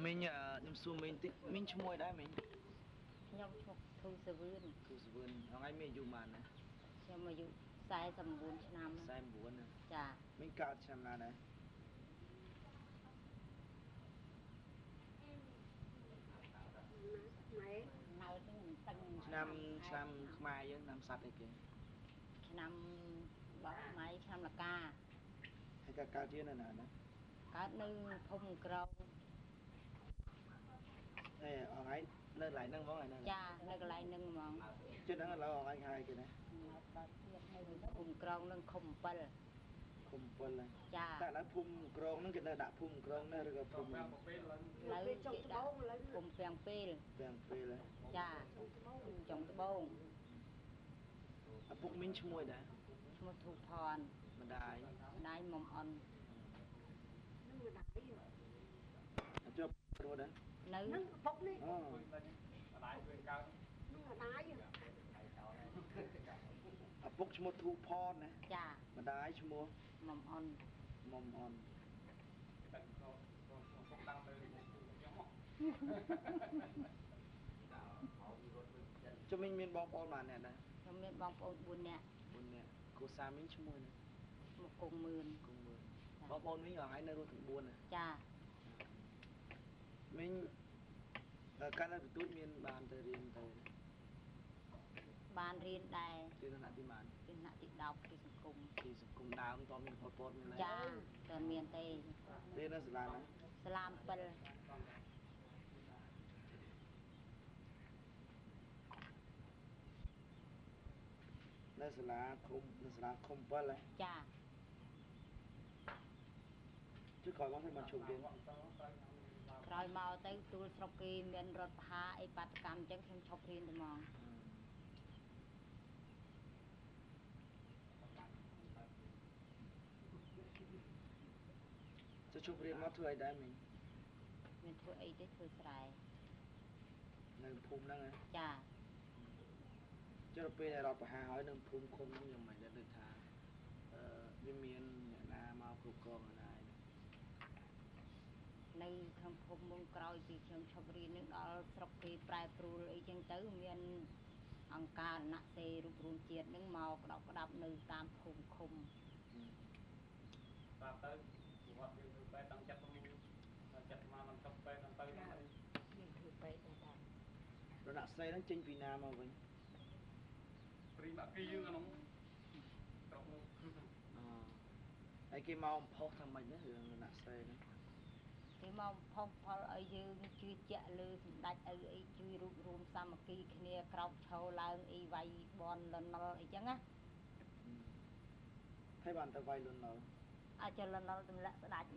mình nhầm xu mình tí mình chung môi đã mình nhom chụp thu sờ vươn hôm nay mình dùng màn này cho mà dụ sai sầm buồn năm sai buồn này chà mình cạo chăm là này này cái tầng năm mai với năm sạch này kìa năm bỏ máy năm là ca hay cả cao tiên này nè cá nư phun cầu đây ở ấy nơi lại nâng món này nè cha nơi lại nâng món chứ đó là ở anh hai kìa này phun cầu nâng khum pel này cha tại là phun cầu nó kìa đã phun cầu nó rồi phun lấy cái đã phun bèn pel này cha trồng cái bông phun mình chung môi đã một thủ thòn mà đai mầm on cho rồi đấy nữ bốc đi bốc cho một thu phòn này cha mà đai cho mua mầm on cho mình miền bong bóng mà nè này cho mình bong buồn nè cô xa mình chung môi này một cùng mươn bong bóng mình ở hai nơi luôn thằng buồn này cha mình cái là tụi miền bàn từ riêng từ bàn riêng đây thì nó là đi bàn thì nó thì đọc thì cùng đào to mình phốt mình cha từ miền tây đây nó là Salam pel nó là không pel này cha chứ khỏi con phải mình chụp điện rồi mau tới tôi sọc kia miền rốt hà ai bắt cam chẳng thêm chọc riêng được mong cho chụp điện nó thuê đây mình thuê ấy tới thuê sài nơi phun đó này cha cho nó nàyเราไปหาhỏi đừng phun không nó nhiều mày được thà bên miền na mau cục con này nơi không phun mông còi thì trong chọc riêng nước đó sọc kia prai pru ấy chẳng tới miềnអង្គការណសេរូបរួមជាតិនឹងមកក្តាប់នៅតាមភូមិឃុំបាទទៅប្រវត្តិយើងធ្វើពេទ្យដល់ចិត្តមកមិនទៅពេទ្យដល់ទៅយើងធ្វើពេទ្យដែរតារណសេហ្នឹងចេញពីណាមកវិញព្រីបាក់គីយើងក្នុងត្រង់ហើយគេមកផុសថាម៉េចហ្នឹងរឿងរណសេហ្នឹងគេមកផុសផលឲ្យយើងជឿជាក់លើសម្ដេចឪអីជួយរួបរวมសាមគ្គីគ្នាក្រោកឈរឡើងអីវាយបនលនលអីចឹងណាហើយបានទៅវាយលនលអាចលនលទម្លាក់ស្ដាច់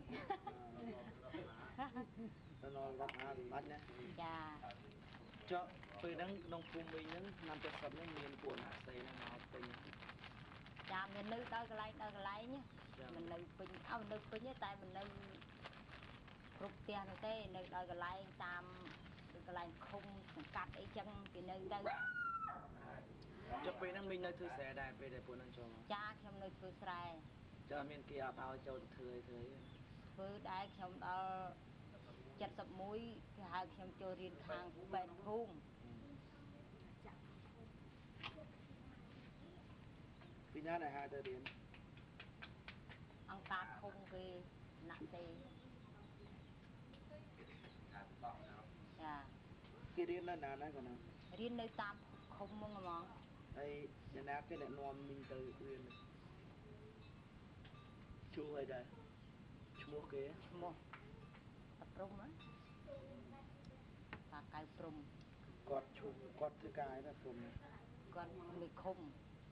លនលរដ្ឋាភិបាលណាចាចុះពេលហ្នឹងក្នុងភូមិវិញហ្នឹងឆ្នាំ70ហ្នឹងមានពួករណសេហ្នឹងមកពេញចាមាននៅដល់កន្លែងមិននៅពេញមិននៅពេញទេតែមិននៅគ្រប់ផ្ទះនោះទេនៅដល់កន្លែងតាមកន្លែងឃុំសង្កាត់អីចឹងគេនៅទៅចុះពេលហ្នឹងមីងនៅធ្វើស្រែដែរពេលដែលពួកហ្នឹងចូលមកចាខ្ញុំនៅធ្វើស្រែចុះមានគេអត់ឲ្យចូលទៅធ្វើដែរខ្ញុំដល់71គេហៅខ្ញុំចូលរៀនខាងពេទ្យភូមិពីណាដែលហៅទៅរៀនអង្គការឃុំគេណាក់ទេចាគេរៀននៅណាហ្នឹងក៏ណារៀននៅតាមឃុំហ្មងហើយអ្នកណាគេអ្នកនាំមីងទៅរៀនជួអីដែរឈ្មោះគេឈ្មោះតាព្រំណាតាកៅព្រំគាត់ឈុំគាត់ធ្វើការឯណាព្រំគាត់នៅឃុំ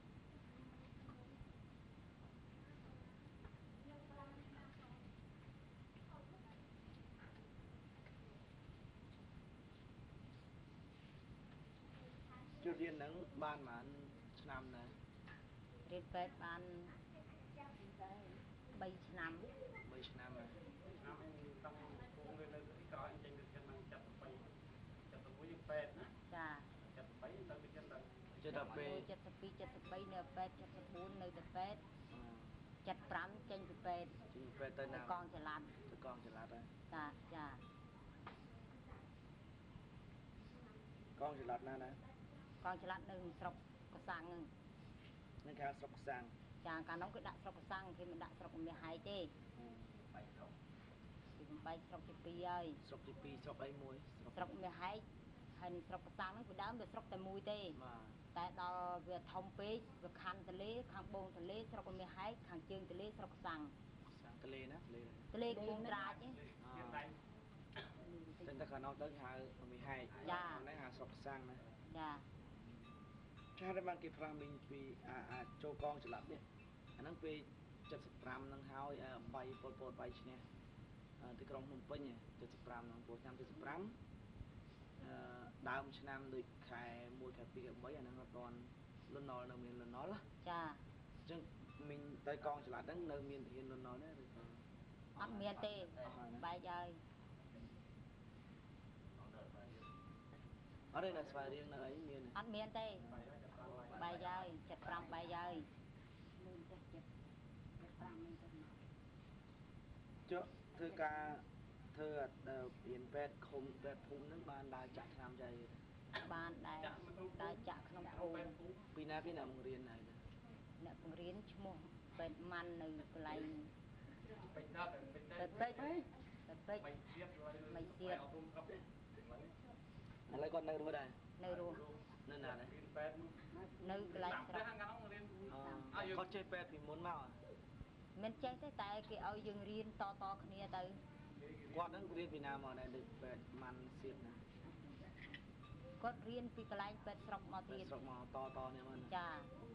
ជឿរៀនហ្នឹងបានប្រហែលឆ្នាំដែររៀនពេទ្យបាន3ឆ្នាំហើយឆ្នាំតាំងភូមិនៅក្រោយចេញទៅឆ្នាំ73យើងពេទ្យណាចា 73ទៅទៅទៅ 72 73នៅពេទ្យ74នៅទៅពេទ្យ75ចេញពីពេទ្យទៅណាកងចល័តទៅកងចល័តហើយចា con chỉ lật na nè កងឆ្លាត់នៅស្រុកកសាំង nên khá sọc sang ចាកាលនោះគឺដាក់ស្រុកកសាំងគេមិនដាក់ស្រុកមាសហែកទេបែកស្រុកពីបំបែកស្រុកទី2ហើយ sọc thì pi sọc ấy muối ស្រុកមាសហែកហើយនឹងស្រុកកសាំងហ្នឹងពីដើមវាស្រុកតែមួយទេ mà តែដល់វាធំពេកវាខាន់ទលេខាងបូងទលេស្រុកមាសហែកខាងជើងទលេស្រុកកសាំង sang tê lê nè tê lê ទលេកំពង់ត្រាចទេមានដៃ tên ta khả năng tới hà 12 Dạ. nãy hà sọc sang nè ចា cha đây mang cái phàm mình vì châu con chỉ lật đi anh đang về chặt pram năng hao bay pol bay chứ nè từ trong nông pin nhỉ chặt pram năng pol năm chặt pram đào một năm được khai mua khai pi mấy anh đang còn lên nồi là mình lên nói đó ចា chứ mình tới con chỉ lật đến nơi miền thì lên nói đấy អត់មានទេបែកហើយ ở đây là xoài riêng là ấy miền អត់មានទេបែកហើយចាប់បានបែកហើយ75បែកហើយមានចេះ75មានចេះ chứ thưa ca thưa biển pet không pet phun nước ban đa chặt tham dây បានដែរដើរចាក់ក្នុងភូមិពីណាគេអ្នកបង្រៀនហើយអ្នកបង្រៀនឈ្មោះពេទ្យម៉ាន់នៅកន្លែងបែកដល់បែកពេទ្យពេទ្យពេទ្យបែកទៀតrồi មិនទៀតអត់ទុំកប់ឥឡូវគាត់នៅរស់ដែរនៅរស់នៅណាដែររៀនបែកនៅកន្លែងស្រុកខាងកាលនោះរៀនគាត់ចេះពេទ្យពីមុនមកមិនចេះទេតែគេឲ្យយើងរៀនតគ្នាទៅគាត់នឹងរៀនពីណាមកដែរដូចពេទ្យម៉ាន់សៀតណាគាត់រៀនពីកន្លែងពេទ្យស្រុកមកទៀតស្រុកមកតនេះមកចា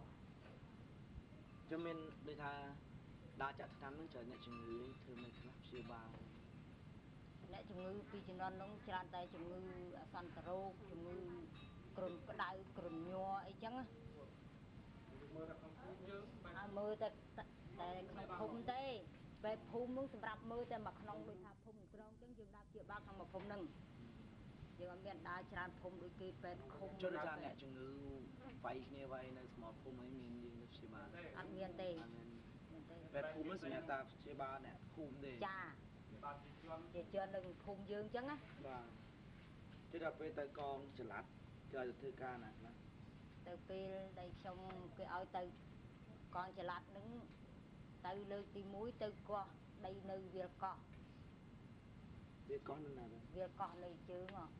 ចាំមានដូចថាដើរចាក់ថ្នាំនឹងច្រើនអ្នកជំងឺធ្វើមិនខ្លះព្យាបាលអ្នកជំងឺពីជំនាន់នោះច្រើនតែជំងឺអសន្នរោគជំងឺគ្រុនក្តៅគ្រុនញ័រអីចឹងមើលដល់ក្នុងភូមិយើងបែកហើយមើលតែក្នុងភូមិទេបែបភូមិនោះសម្រាប់មើលតែមកក្នុងដូចថាភូមិក្រុងចឹងយើងដាក់ជាបាក់ក្នុងមួយភូមិហ្នឹងយើងអត់មានដើរច្រើនភូមិដូចគេពេទ្យឃុំចុះដូចថាអ្នកជំងឺវាយគ្នាវាយនៅស្មោភូមិអីមានយើងទៅព្យាបាលអត់មានទេអត់មានមានទេពេទ្យភូមិសម្រាប់តាព្យាបាលអ្នកភូមិទេចាបាទជាជនជាជននៅភូមិយើងចឹងណាបាទជិះដល់ពេលទៅកងចល័តគេឲ្យទៅធ្វើការណាខ្លះទៅពេលដែលខ្ញុំគេឲ្យទៅកងចល័តហ្នឹងទៅលើកទី1ទៅកោះដីនៅវាលកោះវាកងនៅណាដែរវាលកោះនៅជើងហ៎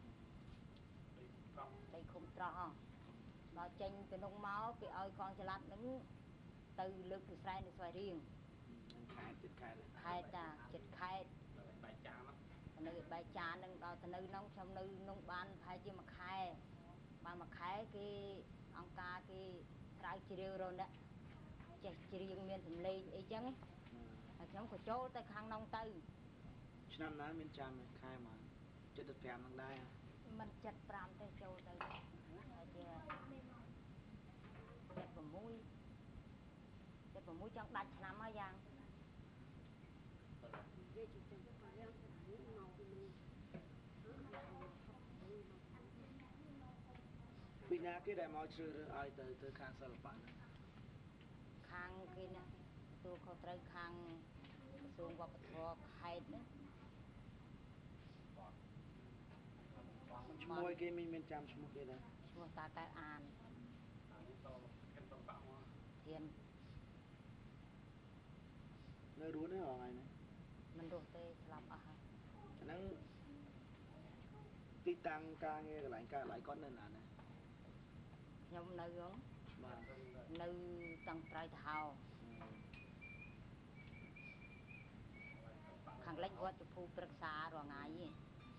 ប្រប់ដីឃុំត្រោះហ៎ដល់ចេញពីនោះមកគេឲ្យកងចល័តហ្នឹងទៅលើកពីស្រែនៅស្វាយរៀងនឹងខែទៀតខែដែរខេត្តតាចិត្តខេត្តបែកចាននៅបែកចានហ្នឹងដល់ទៅនៅក្នុងខ្ញុំនៅក្នុងបានប្រហែលជាមួយខែបានមួយខែគេអង្គការគេស្រាវជ្រាវរកអ្នកចេះច្រៀងមានសម្លេងអីចឹងហើយខ្ញុំក៏ចូលទៅខាងក្នុងទៅឆ្នាំណាមានចាំខែមក75នឹងដែរមិន75ទេចូលទៅហើយជា76ចង់ដាច់ឆ្នាំហើយយ៉ាងពីណាគេដែលមកជ្រើសរើសឲ្យទៅខាងសិល្បៈហ្នឹងខាងគេណាទទួលខុសត្រូវខាងក្រសួងវប្បធម៌ខេត្តហ្នឹងឈ្មោះគេមានចាំឈ្មោះគេដែរឈ្មោះតាកៅអានអានេះតកិនតំបាក់មកធាននៅរស់នេះថ្ងៃនេះមិនរស់ទេស្លាប់អស់ហើយអាហ្នឹងទីតាំងការងារកន្លែងកើតឡើងគាត់នៅណាដែរខ្ញុំនៅហ្នឹងបាទនៅតង់ត្រៃទៅហៅខាងលិចវត្តជភូព្រឹក្សារងថ្ងៃឯង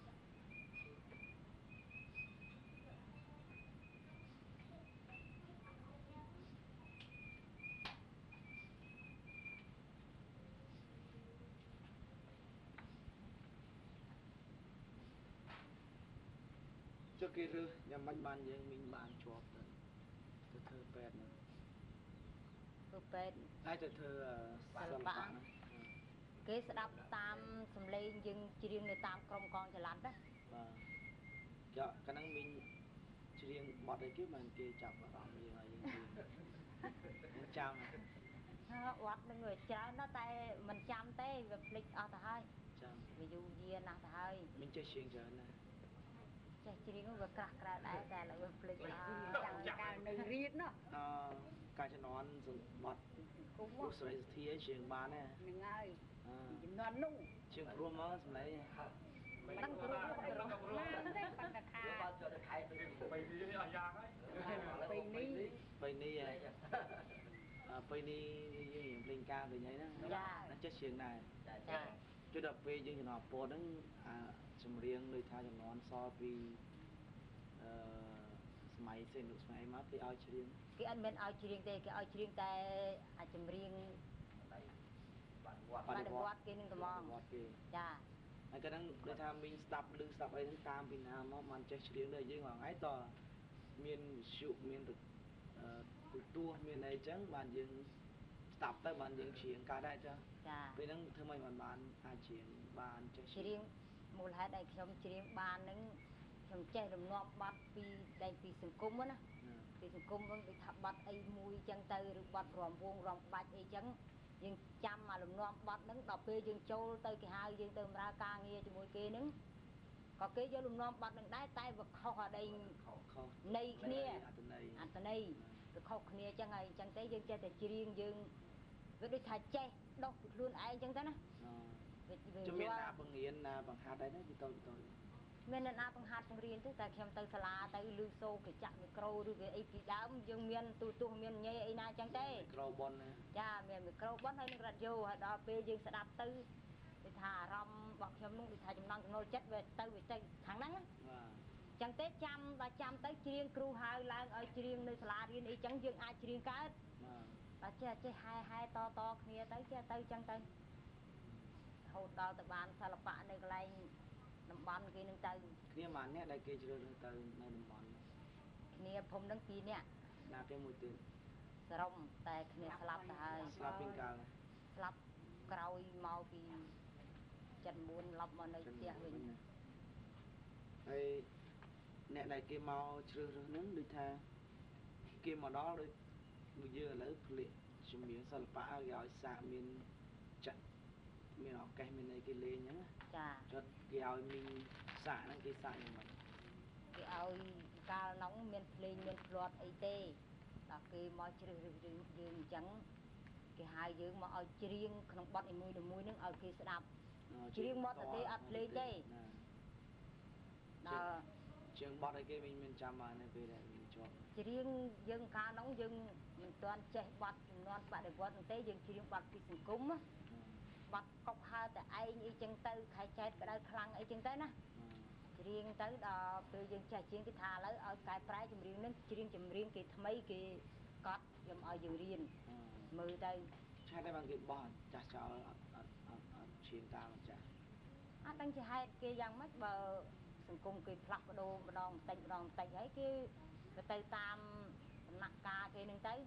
ចុះគេរើសយ៉ាងម៉េចបានយើងមីងបានជាប់ទៅធ្វើពេទ្យហ្នឹងគឺពេទ្យហើយទៅធ្វើសិល្បៈហ្នឹងគេស្ដាប់តាមសំឡេងយើងច្រៀងនៅតាមក្រុមកងចល័តណាបាទចាកាលហ្នឹងមីងច្រៀងបទអីគេបានគេចាប់អារម្មណ៍យើងឲ្យយើងច្រៀងចាំវត្តនឹងវាច្រើនណាស់តែមិនចាំទេវាភ្លេចអស់ទៅហើយចាំវាយូរយារណាស់ទៅហើយមីងចេះច្រៀងច្រើនណាស់ចចេះច្រៀងវាក្រាស់ក្រៅដែរតែលើភ្លេចចាំកាលនៅរៀនណោះការជំនាន់បត់គុំលោកស្រីសុធាជាងបានណានឹងហើយចំនួននោះជាងព្រមមកសម្លេងដឹងព្រោះទេប៉ុន្តែថាបាទចូលទៅខែទៅបីនេះអស់យ៉ាងហើយពេលនេះពេលនេះពេលនេះយើងភ្លេងការវិញហើយណាចេះច្រៀងដែរចាជួយដល់ពេលយើងចំណាប់ពោហ្នឹងចម្រៀងដូចថាចំនួនសល់ពីសម័យសេនុស្ម័យមកគេឲ្យច្រៀងគេអត់មានឲ្យច្រៀងទេគេឲ្យច្រៀងតែអាចចម្រៀងបាទវត្តគេនឹងត្មងវត្តគេចាហើយក៏ហ្នឹងដូចថាមីងស្ដាប់ឮស្ដាប់អីហ្នឹងតាមពីណាមកបានចេះច្រៀងដែរយើងហងៃតមានវិទ្យុមានទូទួមានអីចឹងបានយើងស្ដាប់ទៅបានយើងច្រៀងកើតដែរចាចាពេលហ្នឹងធ្វើម៉េចបានអាចច្រៀងបានចេះច្រៀងមូលហេតុឲ្យខ្ញុំច្រៀងបាននឹងខ្ញុំចេះរំងាប់បាត់ពីដែលពីសង្គមណាពីសង្គមហ្នឹងដូចថាបាត់អីមួយចឹងទៅឬបាត់រំវងរំក្បាច់អីចឹងយើងចាំអាលំនាំបាត់ហ្នឹងដល់ពេលយើងចូលទៅគេហៅយើងទៅបម្រើការងារជាមួយគេហ្នឹងក៏គេយកលំនាំបាត់នឹងដែរតែវាខុសអីនៃគ្នាអត្តន័យវាខុសគ្នាចឹងហើយចឹងទេយើងចេះតែច្រៀងយើងវាដូចថាចេះដោះពីខ្លួនឯងចឹងទៅណាជំនាញណាបង្រៀនណាបង្ហាត់ដែរណាពីតូចតូចមានអ្នកណាបង្ហាត់បង្រៀនទេតែខ្ញុំទៅសាលាទៅឮសូគេចាក់មីក្រូឬគេអីពីដើមយើងមានទូទស្សន៍មានញ៉ៃអីណាចឹងទេមីក្រូប៉ុនណាចាមានមីក្រូប៉ុនហើយនឹងរ៉ាឌីយ៉ូហើយដល់ពេលយើងស្ដាប់ទៅគេថាអារម្មណ៍របស់ខ្ញុំនោះគេថាចំណង់ចំណូលចិត្តវាទៅខាងហ្នឹងណាបាទចឹងទេចាំដល់ចាំទៅច្រៀងគ្រូហៅឡើងឲ្យច្រៀងនៅសាលារៀនអីចឹងយើងអាចច្រៀងកើតបាទតែចេះហែតគ្នាទៅចេះទៅចឹងទៅរហូតដល់ទៅបានសិល្បៈនៅកន្លែងតំបន់គេនឹងទៅគ្នាម៉ានអ្នកដែលគេជ្រើសរើសទៅនៅតំបន់គ្នាភូមិនឹង2នាក់ណាគេមួយទៀតសរុបតែគ្នាស្លាប់ទៅហើយស្លាប់ពីកាលស្លាប់ក្រោយមកពី79ឡប់មកនៅផ្ទះវិញហើយអ្នកដែលគេមកជ្រើសរើសហ្នឹងដូចថាគេមកដល់ដូចមួយយើងឥឡូវភ្លេចជំនាញសិល្បៈគេឲ្យសាកមានចាក់មានឱកាសមានអីគេលេងហ្នឹងចាចុះគេឲ្យមីងសាកហ្នឹងគេសាកយ៉ាងម៉េចគេឲ្យកាលនោះមានភ្លេងមានភ្លាត់អីទេដល់គេមកជ្រើសរើសយើងអញ្ចឹងគេហៅយើងមកឲ្យច្រៀងក្នុងបទនីមួយៗហ្នឹងឲ្យគេស្ដាប់ច្រៀងមកទៅទេអត់ភ្លេងទេដល់ជាងបត់ឲ្យគេវិញមានចាំបាននៅពេលដែលមានជាប់ច្រៀងយើងកាលនោះយើងមិនទាន់ចេះបទចំនួនបដិវត្តន៍ទេយើងច្រៀងបទពីសង្គមណាបទកុកហើតែឯងអីចឹងទៅខែចែកក្តៅខ្លាំងអីចឹងទៅណាច្រៀងទៅដល់ពេលយើងចេះច្រៀងគេថាឥឡូវឲ្យកែប្រែចម្រៀងហ្នឹងច្រៀងចម្រៀងគេថ្មីគេកត់ខ្ញុំឲ្យយើងរៀនមើលទៅឆាតតែបានគេបោះចាស់ចោលអត់ឈាមតាមចាស់អត់ដឹងជាហេតុគេយ៉ាងម៉េចបើសង្គមគេផ្លាស់ប្ដូរម្ដងបន្តិចហើយគេទៅតាមដំណាក់កាលគេនឹងទៅ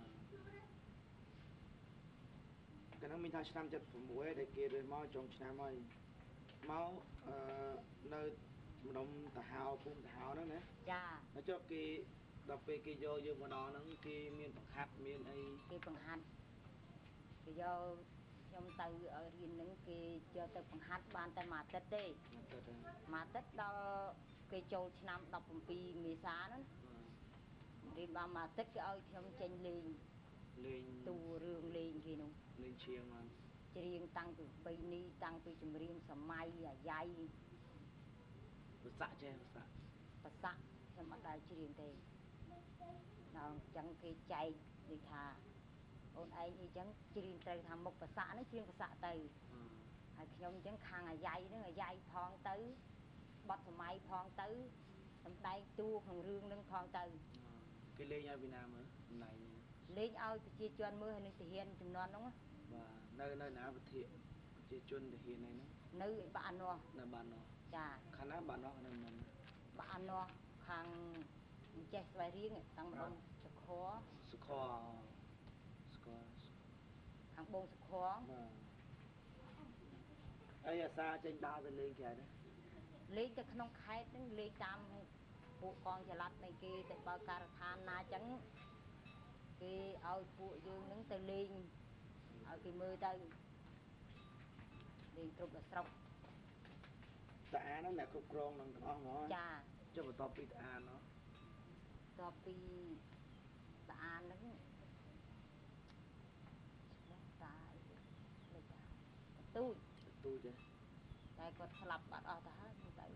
កាលនោះមានថាឆ្នាំ76ដែលគេរើសមកចុងឆ្នាំហើយមកនៅម្ដុំតាហោភូមិតាហោហ្នឹងណាចាហើយចុះគេដល់ពេលគេយកយើងមកដល់ហ្នឹងគេមានបង្ហាត់មានអីគេបង្ហាត់គេយកខ្ញុំទៅឲ្យរៀនហ្នឹងគេយកទៅបង្ហាត់បានតែមួយអាទិត្យទេមួយអាទិត្យដល់គេចូលឆ្នាំ17មេសាហ្នឹងរៀនបានមួយអាទិត្យគេឲ្យខ្ញុំចេញលេងទូរឿងលេងគេនោះលេងឈៀងមកច្រៀងតាំងពី3នេះតាំងពីចម្រៀងសម័យអាយ៉ៃប្រសាក់ចេះប្រសាក់ប្រសាក់ខ្ញុំអត់ដែលច្រៀងទេដល់អញ្ចឹងគេចែកដូចថាអូនឯងអីចឹងច្រៀងត្រូវថាមុខប្រសាក់ហ្នឹងច្រៀងប្រសាក់ទៅហើយខ្ញុំអញ្ចឹងខាងអាយ៉ៃហ្នឹងអាយ៉ៃផងទៅបត់សម័យផងទៅសម្ដែងតួក្នុងរឿងហ្នឹងផងទៅគេលេងឲ្យពីណាមើលសម្ដែងលេងឲ្យប្រជាជនមើលហើយនឹងទាហានចំនួនហ្នឹងបាទនៅណាវិធាប្រជាជនទាហានហ្នឹងនៅបាក់នោះនៅបាននោះចាខាងណាបាននោះនៅមិនបាក់នោះខាងចេះស្វាយរៀងតាំងម្ដុំសុខរសុខខាងបងសុខរបាទអីអាសាចេញដើរទៅលេងក្រៅណាលេងទៅក្នុងខេត្តហ្នឹងលេងតាមពួកកងចល័តនៃគេទៅបើការដ្ឋានណាចឹងគេឲ្យពួកយើងហ្នឹងទៅលេងឲ្យគេមើលទៅលេងគ្រប់ដល់ស្រុកតាអាហ្នឹងអ្នកគ្រប់គ្រងនឹងទាំងអស់ហ្មងចាចចុះបន្ទាប់ពីតាអានណោះតពីតាអានហ្នឹងតាអីលេខទូចទូចទេតែគាត់ស្លាប់បាត់អស់ទៅហើយទៅចូល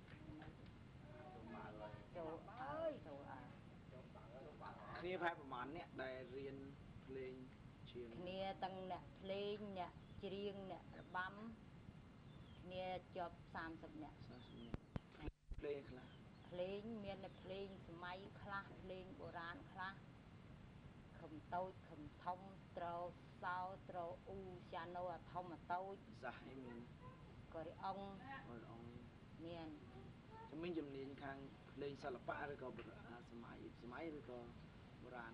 អើយចូលអើគ្នាប្រហែលប្រហែលអ្នកដែលរៀនភ្លេងជាងគ្នាទាំងអ្នកភ្លេងអ្នកច្រៀងអ្នករបាំគ្នាជាប់30នាក់ 30អ្នកភ្លេងខ្លះភ្លេងមានតែភ្លេងសម័យខ្លះភ្លេងបុរាណខ្លះខំតូចខំធំត្រូវសោត្រូវអ៊ូយ៉ាណូអាធំអាតូចសាសអីមានក៏រីអង្គអរអង្គមានជំនាញជំនាញខាងភ្លេងសិល្បៈឬក៏សម័យឬក៏បុរាណ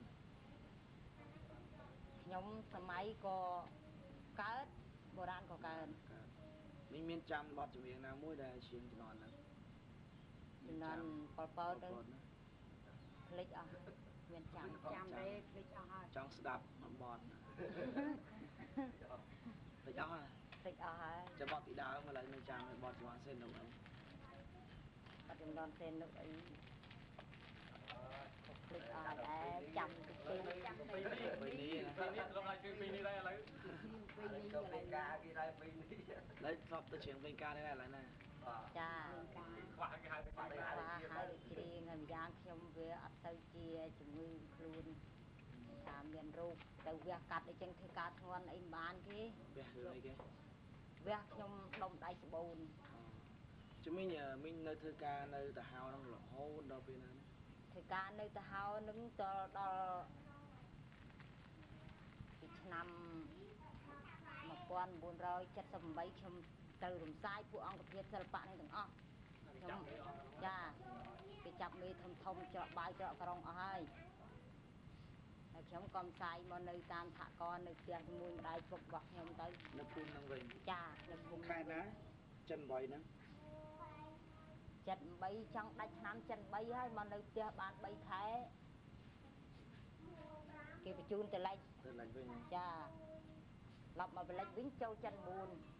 ខ្ញុំសម័យក៏កើតបុរាណក៏កើតនេះមានចាំបទចម្រៀងណាមួយដែលជាងជំនាន់ហ្នឹងជំនាន់ប៉ុលពតហ្នឹងភ្លេចអស់មានចាំទេភ្លេចអស់ហើយចង់ស្ដាប់មួយបទភ្លេចអស់ហើយភ្លេចអស់ហើយចាំបទពីដើមឥឡូវនៅចាំបទជំនាន់សេននោះអីបាត់ចំនួនសេននោះអីភ្លេចអស់ដែរចាំតិចទេចាំពីនេះត្រង់ឲ្យជួយពីនេះដែរឥឡូវពីនេះក៏ពេលការគេដែរពីនេះឡើយស្បទៅជាងវិញការនេះឥឡូវណាចាខ្វះគេហៅពីនេះហើយច្រៀងហើយម្យ៉ាងខ្ញុំវាអត់ទៅជាជំងឺខ្លួនថាមានរោគទៅវះកាត់អីចឹងធ្វើការធ្ងន់អីមិនបានគេវះរឿងអីគេវះខ្ញុំដុំដៃស្បូនជំនាញមីងនៅធ្វើការនៅតាហៅហ្នឹងរហូតដល់ពេលណាធ្វើការនៅតាហៅនឹងដល់ពីឆ្នាំ1978ខ្ញុំទៅរំសាយពួកអង្គភាពសិល្បៈនេះទាំងអស់ខ្ញុំចាគេចាប់មេធំធំច្រកបាយច្រកក្រុងអស់ហើយខ្ញុំក៏ផ្សាយមកនៅតាមសហគមន៍នៅផ្ទះជាមួយម្ដាយពុករបស់ខ្ញុំទៅនៅភូមិហ្នឹងវិញចានៅភូមិខែណាចិន8ហ្នឹង 78ចង់ដាច់ឆ្នាំ73ហើយមកនៅផ្ទះបាន3ខែគេបញ្ជូនទៅលេចទៅលេចវិញចាឡប់មកបលិចវិញចូលចិន4អើ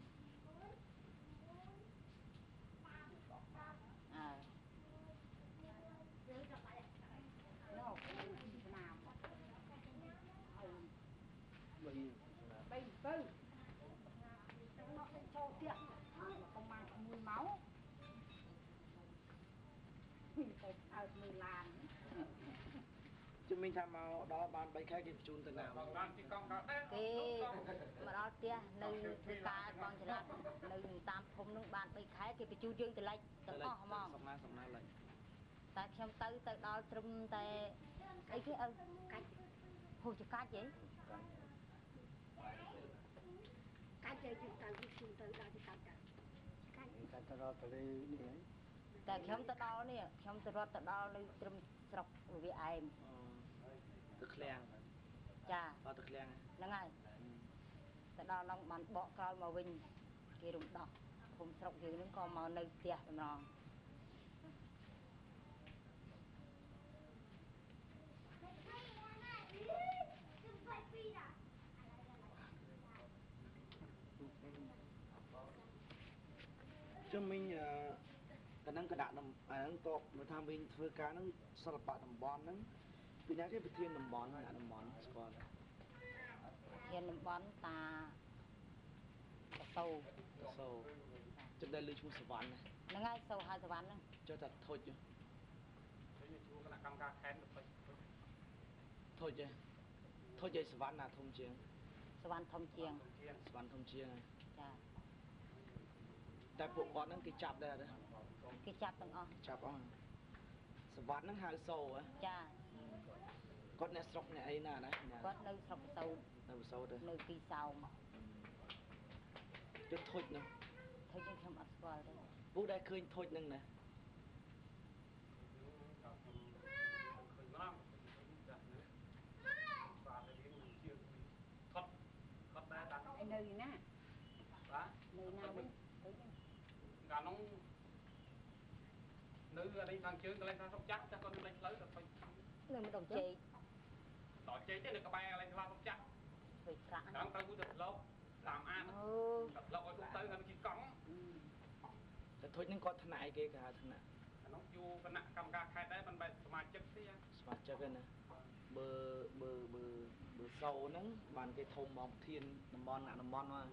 នោះឆ្នាំ 3 7ទឹកមកចូលផ្ទះប្រហែល1ម៉ោងទៅអើតមើលឡានជំនាញថាមកដល់បាន3ខែគេបញ្ជូនទៅណាបានទីកង់ក៏ដែរគេមកដល់ផ្ទះនៅធ្វើការកងចល័តនៅតាមភូមិនឹងបាន3ខែគេបញ្ជូនយើងទៅលេចទាំងអស់ហ្មងសំណាលេចតែខ្ញុំទៅដល់ត្រឹមតែអីគេឲ្យកាច់ហូចកាច់ហីកាច់ទៅទៅខ្ញុំទៅដល់ទីកាច់ទៅកាច់ទៅដល់ទៅនេះតែខ្ញុំទៅដល់នេះខ្ញុំទៅរត់ទៅដល់នៅត្រឹមស្រុកវាឯមទៅឃ្លាំងចាអត់ទៅឃ្លាំងហ្នឹងហើយទៅដល់នោះបានបកក្រោយមកវិញគេរំដោះភូមិស្រុកយើងហ្នឹងក៏មកនៅផ្ទះតម្រងជំនាញកណ្ដឹងកដាក់ហ្នឹងក៏មកថាវិញធ្វើការហ្នឹងសិល្បៈតំបន់ហ្នឹងពីណាគេប្រធានតំបន់អាតំបន់ស្គាល់ធានតំបន់តាសូសូចំដែលលើឈ្មោះសវណ្ណហ្នឹងហើយសូហៅសវណ្ណហ្នឹងចុះតែធុចជួយជួគណៈកម្មការខេត្តទៅធុចឯសវណ្ណណាធំជាងសវណ្ណធំជាងសវណ្ណធំជាងចាតែពួកគាត់ហ្នឹងគេចាប់ដែរទេគេចាប់ទាំងអស់ចាប់អស់សវណ្ណហ្នឹងហៅសូហ៎ចាគាត់អ្នកស្រុកអ្នកអីណាណាគាត់នៅស្រុកសោតនៅសូទៅនៅទីសោមចុះធុចហ្នឹងធ្វើជាងខ្ញុំអត់ស្គាល់ទេពូដែលឃើញធុចហ្នឹងណាឯនៅណាបាទនៅណាវិញទៅកាលនោះនៅអីខាងជើងកន្លែងថាសុកចាក់ចាស់គាត់នៅលេងផ្លូវទៅទៅនៅម្ដងជ័យដល់ជ័យទេនៅក្បែរកន្លែងថាសុកចាក់ធ្វើប្រាក់ដល់ទៅគូទៅលោកតាមអានអូលោកឲ្យទៅហើយជិះកង់តែធុចហ្នឹងគាត់ថ្នាក់អីគេគេហៅថ្នាក់អានោះอยู่คณะกรรมการใครได้มันไปสมาชิกที่ยังสมาชิกนะเบอร์โซนั้นมันcái thùng mọc thiên nằm bon ngã nằm bon mà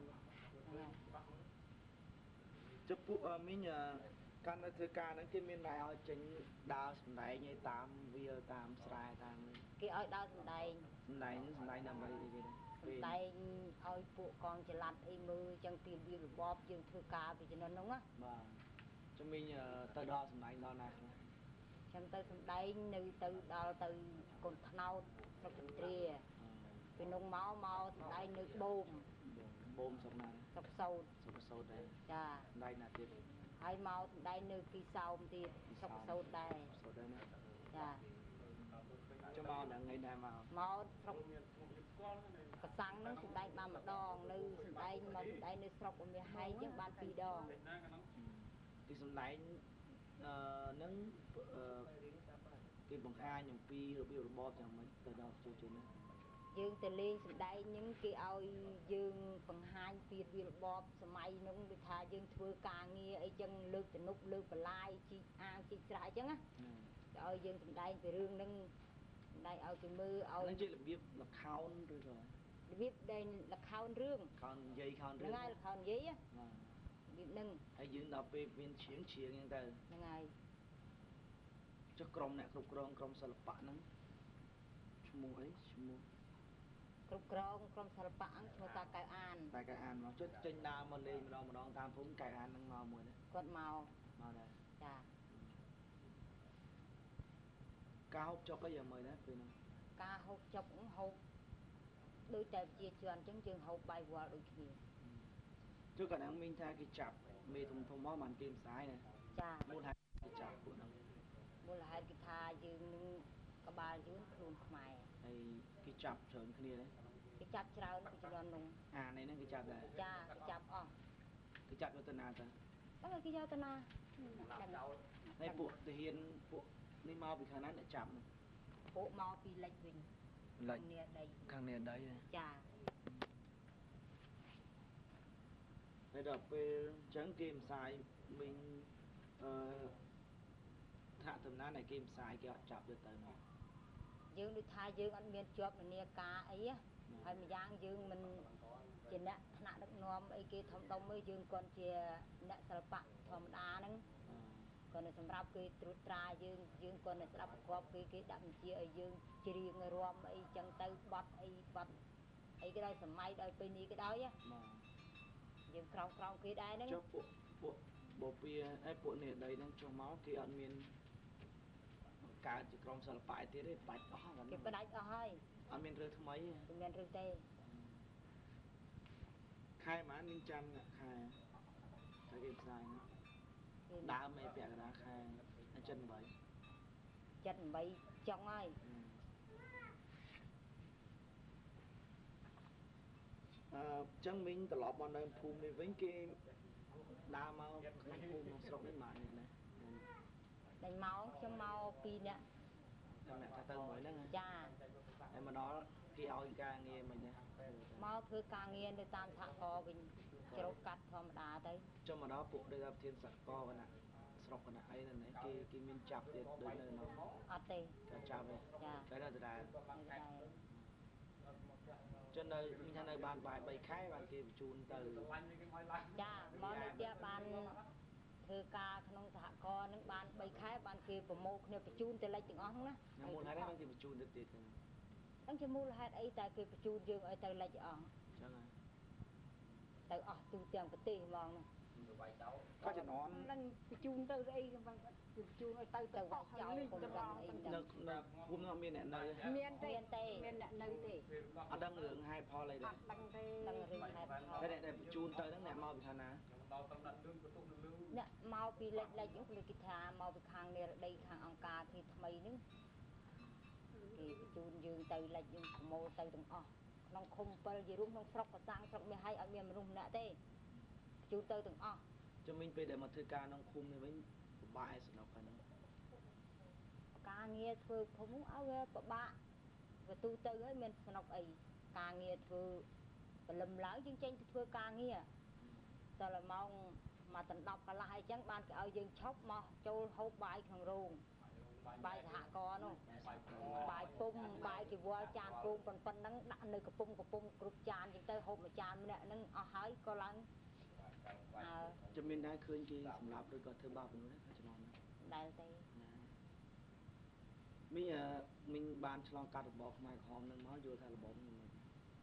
chụp mình căn ở thứ ca nó cái miền này ở chính đào sầm đáy như tam vía tam sài tam គេឲ្យដល់សំដែង sầm đáy nằm đây gì សំដែងឲ្យពួកកងចល័តអីមើលចឹងពីរបបយើងធ្វើការពីជំនាន់នោះណា mà cho mình tới đó sầm đáy đó này ខ្ញុំទៅសំដែងនៅទៅដល់ទៅកូនថ្នោតស្រុកកន្ទ្រាពីនោះមកសំដែងនៅបូម bom sầm này ស្រុកសោត sâu đây ចា đây là tiền ហើយមកសំដែងនៅគីសោមទៀតស្រុកសោតដែរ sâu đây nè ចា cho mau là ngày nào mà មកស្រុកកសាំងហ្នឹងសំដែងបានម្ដងនៅសំដែងមកសំដែងនៅស្រុកអមាហៃចឹងបាន2ដង cái sầm đáy nâng cái bằng hai nhầm pi rồi biểu bom chẳng mấy từ đó chưa chưa nữa យើងទៅលេងសំដែងហ្នឹងគេឲ្យយើងបង្ហាញពីរបបសម័យហ្នឹងដូចថាយើងធ្វើការងារអីចឹងលើកទំនប់លើកបន្លាយជីកអាងជីកស្រែអញ្ចឹងណាគេឲ្យយើងសំដែងពីរឿងហ្នឹងសំដែងឲ្យគេមើលឲ្យ nó chỉ là biết là khao rồi rồi របៀបដែលល្ខោនរឿង khao dây khao ហ្នឹងហើយល្ខោននិយាយណារបៀបហ្នឹង hay dưỡng đào pe viên chiến như thế ហ្នឹងហើយ cho crom nè crom sờ bạ nắng mua ấy mua គ្រប់គ្រងក្រុមសិល្បៈអង្គឈ្មោះតាកៅអាន tại cái an nó chút trên đa mà lên mà đong tam phúng cái an năng màu mùi đấy គាត់មក màu này ចា cao hốc cho cái giờ mời đấy vì nó ការហូបចុកហូបដូចតែប្រជាជនអញ្ចឹងយើងហូបបាយវល់ដូចគ្នា chứ cả năng minh thay cái chạp mê thùng máu màn kim sái này ចា muốn hai cái chạp của nó មូលហេតុគេថាយើងនឹងក្បាលយួនខ្លួនខ្មែរ hay cái chạp sớm cái này đấy គេចាប់ច្រើនពីជំនាន់នោះ à này nó cái chạp này ចាគេចាប់អស់ cái chạp cho tên nào ta អើគេយកទៅណា hay bộ thì hiền bộ đi mau bị khả năng để chạp này ពួកមកពីលិចវិញ lệnh គ្នាដី càng này đấy này ចា đây đọc về trắng kim xài mình thạ thầm ná này kim xài cái họ chạp cho tên យើងដូចថាយើងអត់មានជាប់នាការអីណាហើយម្យ៉ាងយើងមិនជាអ្នកថ្នាក់ដឹកនាំអីគេធំដុំទេយើងគាត់ជាអ្នកសិល្បៈធម្មតាហ្នឹងគាត់នៅសម្រាប់គេត្រួតត្រាយើងគាត់នៅស្ដាប់ប្រកបគេដាក់បញ្ជាឲ្យយើងច្រៀងរាំអីចឹងទៅបត់អីក៏ដោយសម័យដោយពេលនេះក៏ដោយណា mà យើងក្រោមគេដែរហ្នឹង cho bộ bia ấy bộ này đây đang cho máu kia ăn miên cả chỉ còn sợ phải thế đấy bạch đó គេផ្ដាច់អស់ហើយ ăn miên rơi thứ mấy មិនមានរឿងទេ khai mà ninh chăm nè khai cái kim xài nữa đá mày bẻ cái đá khai nó chân bảy ចិត្ត8ចុងហើយ chân mình từ lọp bọn em phùm đi với cái đá mau không phùm nó sọc đến mạng này này ដេញមកខ្ញុំមក2នាក់ em mẹ thay tân mới nữa nghe ចា em mà đó cái ao ca nghe mình nè មកធ្វើការងារនៅតាមសហករណ៍វិញជ្រោកកាត់ធម្មតាទៅ cho mà đó phụ đây là thiên sạc co cái nè sọc cái nè ấy là này cái miên chập thì đây là nó អត់ទេ cái chập này ចា cái là từ đà នៅដែរ cho nên mình thay nơi bàn bài bày khai bàn kia chun từ ចាមកនៅផ្ទះបានធ្វើការក្នុងសហករណ៍នឹងបាន3ខែបានគេប្រមូលគ្នាបញ្ជូនទៅលិចទាំងអស់ហ្នឹងណា nhà môn hai đấy bàn kia chun được tiệt rồi ហ្នឹងជាមូលហេតុអីតែគេបញ្ជូនយើងឲ្យទៅលិចអស់ cho nên ទៅអស់ទូទាំងប្រទេសហ្មងហ្នឹង có chỉ nón ហ្នឹងបញ្ជូនទៅស្អីគេបញ្ជូនឲ្យទៅវាយចោលកុំដឹងអីទៅ nó hôm nó miên này nơi មានទេមានអ្នកនៅទេ ở đang hưởng hai pho này អ đấy ត់ដឹងទេដឹងរឿងហេតុផល cái này này chun tới nó nè mau bị thằng nào ដល់តំណែងលឿនក៏ទុកលឿនអ្នកមកពីលិចហ្នឹងគេថាមកពីខាងនេរដីខាងអង្គការទីថ្មីហ្នឹងគេបញ្ជូនយើងទៅលិចយើងប្រមូលទៅទាំងអស់ក្នុងឃុំ7ជារួមក្នុងស្រុកកសាំងស្រុកមាសហើយអត់មានមនុស្សម្នាក់ទេបញ្ជូនទៅទាំងអស់ cho mình về để mà thư ca nó khum này với bài sự đọc phải nó ការងារធ្វើភូមិឲ្យវាពិបាកវាទូទៅហើយមានស្នុកអីការងារធ្វើព្រលឹមឡើងយើងចេញទៅធ្វើការងារតើម៉ោង mà tận đọc cả là hay chẳng ban cái ao dương chốc mà châu hộp bài thường rùng bài hạ con không bài pum bài cái vua chan pum còn phân nắng đặt nơi cái pum cục chan chúng ta hộp mà chan nè nâng ở hái có lăng จะមានដែរឃើញគេសម្រាប់ឬក៏ធ្វើបាបមនុស្សដែរជំនាន់ហ្នឹងដែលទេមីងបានឆ្លងកាត់របបខ្មែរក្រហមនឹងមកយល់ថារបបហ្នឹងមិន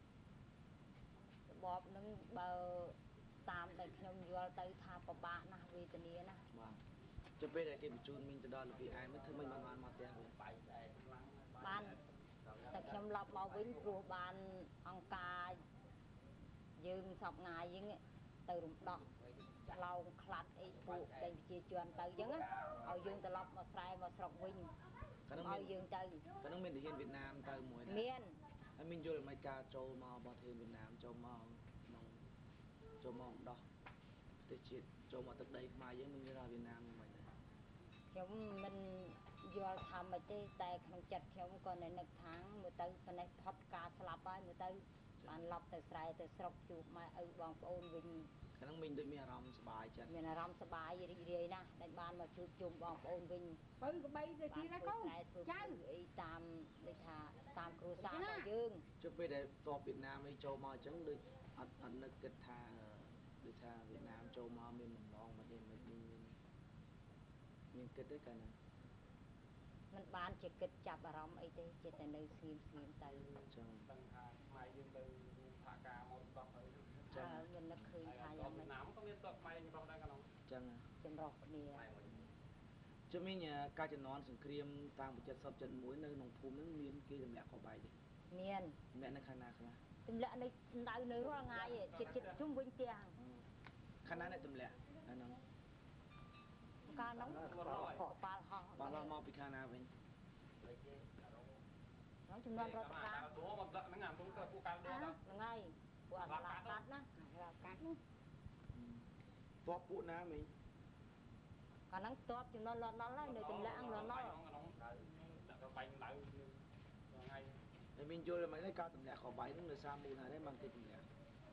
របបនឹងបើតាមដែលខ្ញុំយល់ទៅថាពិបាកណាស់វេទនាណាបាទចុះពេលដែលគេបញ្ជូនមីងទៅដល់លពីឯងមិនធ្វើមិនបានមកផ្ទះវិញបានតែខ្ញុំឡប់មកវិញព្រោះបានអង្គការយើងសពថ្ងៃយើងទៅរំដោះឡោងខ្លាត់អីពួកដែលប្រជាជនទៅអញ្ចឹងឲ្យយើងត្រឡប់មកស្រែមកស្រុកវិញឲ្យយើងទៅតែនឹងមានទាហានវៀតណាមទៅមួយដែរមានហើយមីងយល់មិនការចូលមករបស់ទាហានវៀតណាមចូលមកក្នុងចូលមកដោះប្រទេសជាតិចូលមកទឹកដីខ្មែរយើងមានថាវៀតណាមមិនដែរខ្ញុំមិនយល់ថាមិនទេតែក្នុងចិត្តខ្ញុំក៏នៅនឹកថាងមើលទៅប៉ុណ្ណេះផុតការស្លាប់ហើយមើលទៅបានឡប់ទៅស្រែទៅស្រុកជួបម៉ែឪបងប្អូនវិញតែនឹងមីងដូចមានអារម្មណ៍សប្បាយចិត្តមានអារម្មណ៍សប្បាយរីករាយណាស់ដែលបានមកជួបជុំបងប្អូនវិញបើក្បីទៅទៀតហើយកូនចៅអីតាមដូចថាតាមគ្រួសាររបស់យើងចុះពេលដែលតបវៀតណាមអីចូលមកអញ្ចឹងដូចអត់នឹកគិតថាដូចថាវៀតណាមចូលមកមានបំណងមកទេមិនមានគិតទេកាលណាមិនបានជាគិតចាប់អារម្មណ៍អីទេចិត្តតែនៅស្ងៀមទៅចឹងដឹងថាខ្មែរយើងទៅថាការមកដោះទៅមិននឹកឃើញថាយ៉ាងម៉េចណាមក៏មានតបខ្មែរយើងរបស់ដែរកន្លងចឹងចម្រុះគ្នាចុះមីងការជំនាន់សង្គ្រាមតាំងពី70 71នៅក្នុងភូមិហ្នឹងមានគេទម្លាក់ខបែកទេមានទម្លាក់នៅខាងណាខ្លះទម្លាក់នៅដៅនៅរាល់ថ្ងៃចិត្តជុំវិញផ្ទះខាងណាអ្នកទម្លាក់អាហ្នឹងកាលនោះខកប៉ាល់ហោះបានមកពីខាងណាវិញនោះចំនួនរដ្ឋការដួលមកដាក់ហ្នឹងអាមុនទៅពួកការដួលហ្នឹងហើយពួកអត់ឡាកាត់ណាកាត់នោះតបពួកណាមីងកាលហ្នឹងតបចំនួនលន់ដល់ហើយនៅទម្លាក់លន់ដល់ដាក់ទៅបាញ់ដៅថ្ងៃហើយមីងយល់មិនទេការទម្លាក់ខបែកហ្នឹងនៅសារមូលហេតុទេបានគេទម្លាក់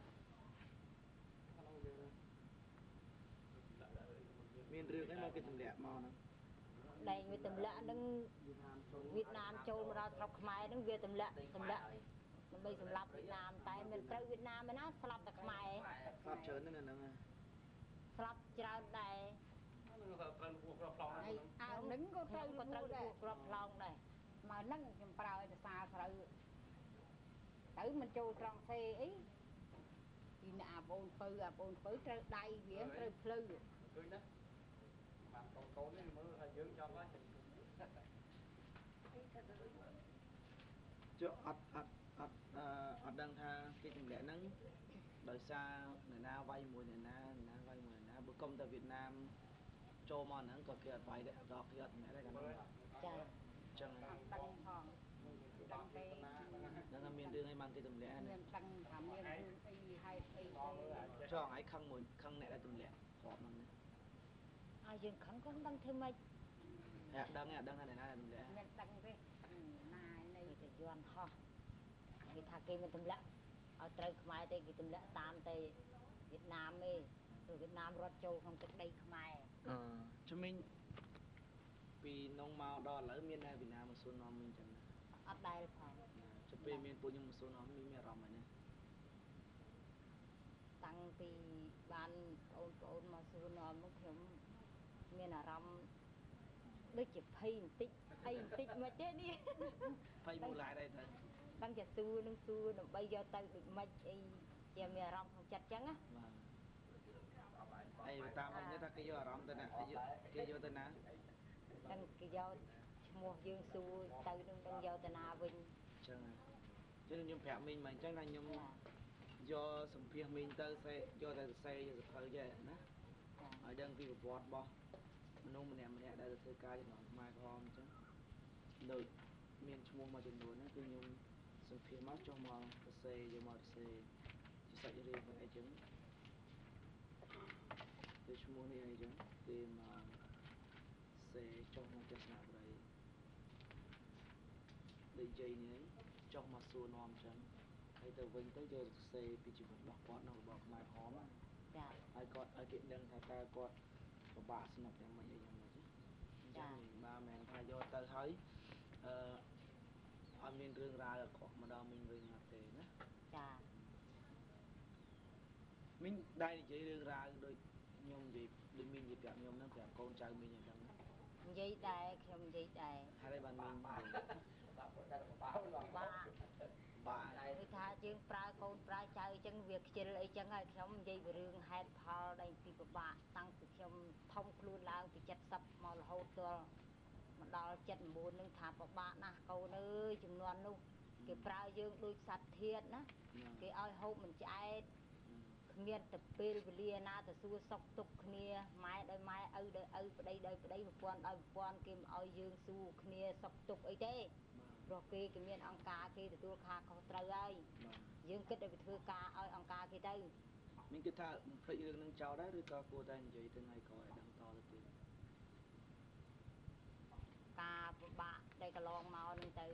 មានរឿងអីមកគេទម្លាក់មកហ្នឹងដែលវាទម្លាក់នឹងវៀតណាមចូលមកដល់ស្រុកខ្មែរហ្នឹងវាទម្លាក់ដើម្បីសម្លាប់វៀតណាមតែមិនត្រូវវៀតណាមឯណាស្លាប់តែខ្មែរស្លាប់ច្រើនណាស់ហ្នឹងស្លាប់ច្រើនដែរនឹងត្រូវពួកប្រផ្លោងហើយអានឹងក៏ខ្ញុំត្រូវក៏ត្រូវដែរពួកគ្រាប់ផ្លោងដែរមកហ្នឹងខ្ញុំប្រើឲ្យភាសាត្រូវទៅមិនចូលត្រង់សេអីពីអ្នកអាបងពៅត្រូវដៃវាត្រូវភ្លឺឃើញណាបានកូននេះមើលថាយើងចង់ហើយចុះអត់ដឹងថាគេទម្លាក់ហ្នឹងដោយសារអ្នកណាវាយមួយអ្នកណាវាយមួយអ្នកណាបើកុំតែវៀតណាមចូលមកហ្នឹងក៏គេអត់វាយដែរដល់គេអត់ទម្លាក់ដែរកាលណាចាចឹងដឹងផងដឹងទេហ្នឹងហើយមានរឿងអីបានគេទម្លាក់មានដឹងថាមានរឿងអីហេតុអីទេចុះថ្ងៃខឹងមួយខឹងអ្នកដែលទម្លាក់គ្រាប់ហ្នឹងឲ្យយើងខឹងក៏មិនដឹងធ្វើម៉េចអត់ដឹងថាអ្នកណាដែលទម្លាក់មានដឹងទេណានៃគេទៅយន់ហោះគេថាគេមិនទម្លាក់ឲ្យត្រូវខ្មែរទេគេទម្លាក់តាមតែវៀតណាមទេព្រោះវៀតណាមរត់ចូលក្នុងទឹកដីខ្មែរជំនាញពីនងមកដល់ឥឡូវមានតែវៀតណាមមកសួរនាំមីងចឹងណាអត់ដែលផងចុះពេលមានពួកខ្ញុំមកសួរនាំមីងមានអារម្មណ៍អីណាតាំងពីបានបងប្អូនមកសួរនាំមកខ្ញុំមានអារម្មណ៍ដូចជាភ័យបន្តិចមិនទេនេះភ័យមូលហេតុអីទៅតាំងជាសួរដើម្បីយកទៅដូចម៉េចអីជាមានអារម្មណ៍ក្នុងចិត្តចឹងណាបាទអីតាមខ្ញុំថាគេយកអារម្មណ៍ទៅណាគេយកទៅណាតាំងគេយកឈ្មោះយើងសួរទៅនឹងដឹងយកទៅណាវិញចឹងខ្ញុំប្រាប់មីងមកអញ្ចឹងថាខ្ញុំយកសម្ភារមីងទៅយកតែសរសេរយកសភៅចេះណាឲ្យដឹងពីប្រវត្តិរបស់មនុស្សម្នាក់ដែលទៅធ្វើការចំនួនខ្មែរក្រហមអញ្ចឹងដូចមានឈ្មោះមួយចំនួនហ្នឹងគឺខ្ញុំសម្ភារមកចុះមកសរសេរយកមកសរសេរជាសាច់រឿងអីចឹងគឺឈ្មោះនេះអីចឹងគេមកសេចុះមកទស្សនវិស័យដូចជ័យនេះចុះមកសួរនាំចឹងហើយទៅវិញទៅយកសរសេរពីជីវិតរបស់គាត់នៅរបបខ្មែរក្រហមចាហើយគាត់ឲ្យគេដឹងថាតើគាត់ពិបាកស្នុកយ៉ាងម៉េចអីយ៉ាងម៉េចចាបាទមែនថាយកទៅហើយអត់មានរឿងរ៉ាវអាក្រក់ម្ដងមិញវិញមកទេណាចាមិញដែរនិយាយរឿងរ៉ាវដូចខ្ញុំនិយាយដូចមីងនិយាយប្រាប់ខ្ញុំហ្នឹងប្រាប់កូនចៅមីងឲ្យដឹងនិយាយដែរខ្ញុំនិយាយដែរហើយបានមីងនិយាយបាទគឺថាយើងប្រើកូនប្រើចៅអញ្ចឹងវាខ្ជិលអីចឹងហើយខ្ញុំនិយាយពីរឿងហេតុផលដែលពីពិបាកតាំងពីខ្ញុំធំខ្លួនឡើងពី70មករហូតដល់មកដល់79នឹងថាពិបាកណាស់កូនអើយចំនួននោះគេប្រើយើងដូចសត្វធាតុណាគេឲ្យហូបមិនឆ្អែតគ្មានទៅពេលវេលាណាទៅសួរសុខទុក្ខគ្នាម៉ែដោយម៉ែឪដោយឪប្តីដោយប្តីប្រពន្ធដោយប្រពន្ធគេមិនឲ្យយើងសួរគ្នាសុខទុក្ខអីទេព្រោះគេមានអង្គការគេទទួលខុសត្រូវហើយយើងគិតឲ្យធ្វើការឲ្យអង្គការគេទៅមានគិតថាភ្លេចរឿងនឹងចោលដែរឬក៏គួរតែនិយាយទៅថ្ងៃក្រោយឲ្យដឹងតទៅទៀតការពិបាកដែលកន្លងមកនឹងទៅ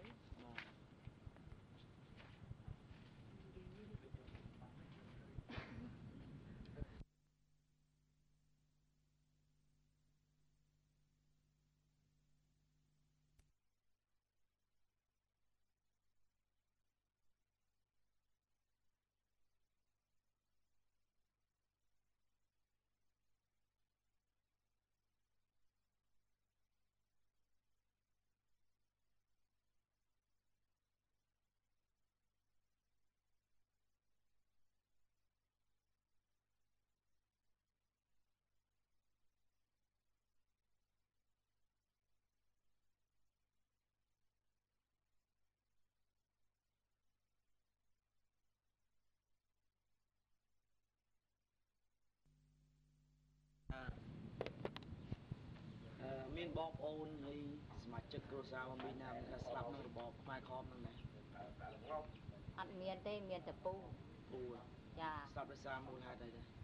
មានបងប្អូនហើយសមាជិកគ្រួសារមីណាមានថាស្លាប់នៅរបបខ្មែរក្រមហ្នឹងដែរអត់មានទេមានតែពូចាស្លាប់ដោយសារមូលហេតុអីដែរ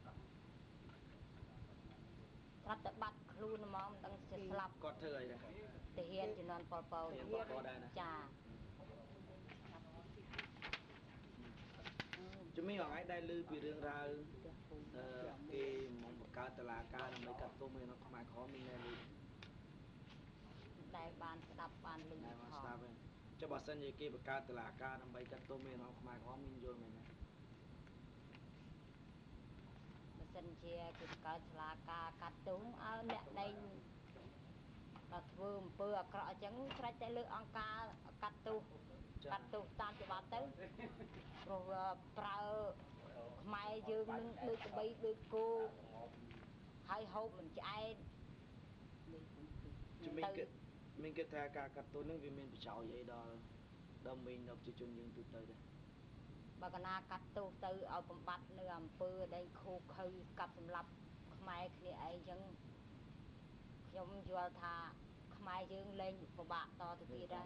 ស្រាប់តែបាត់ខ្លួនហ្មងមិនដឹងជាស្លាប់គាត់ធ្វើអីដែរទាហានជំនាន់ប៉ុលពតដែរណាចាជំនាញថ្ងៃដែលឮពីរឿងរ៉ាវគេមកបង្កើតតឡាការដើម្បីកាត់ទោសមេនៅខ្មែរក្រមមានតែឮដែលបានស្ដាប់បានឮផងស្ដាប់ហ្នឹងចុះបើសិនជាគេបង្កើតតឡាការដើម្បីកាត់ទោសមេនៅខ្មែរក្រមមានយល់មែនទេបើសិនជាគេបង្កើតតឡាការកាត់ទោសឲ្យអ្នកដែលធ្វើអំពើអាក្រក់អញ្ចឹងស្រេចតែលើអង្គការកាត់ទោសតាមច្បាប់ទៅព្រោះប្រើខ្មែរយើងនឹងដូចក្បីដូចគោហើយហូបមិនឆ្អែតជំនាញមានគេថាការកាត់ទោសនឹងវាមានប្រយោជន៍អីដល់មីងដល់ប្រជាជនយើងទូទៅដែរបើកណាកាត់ទោសទៅឲ្យបំបត្តិនៅអំពើដែលខូខើកាប់សម្លាប់ខ្មែរគ្នាឯងចឹងខ្ញុំយល់ថាខ្មែរយើងលែងពិបាកតទៅទៀតដែរ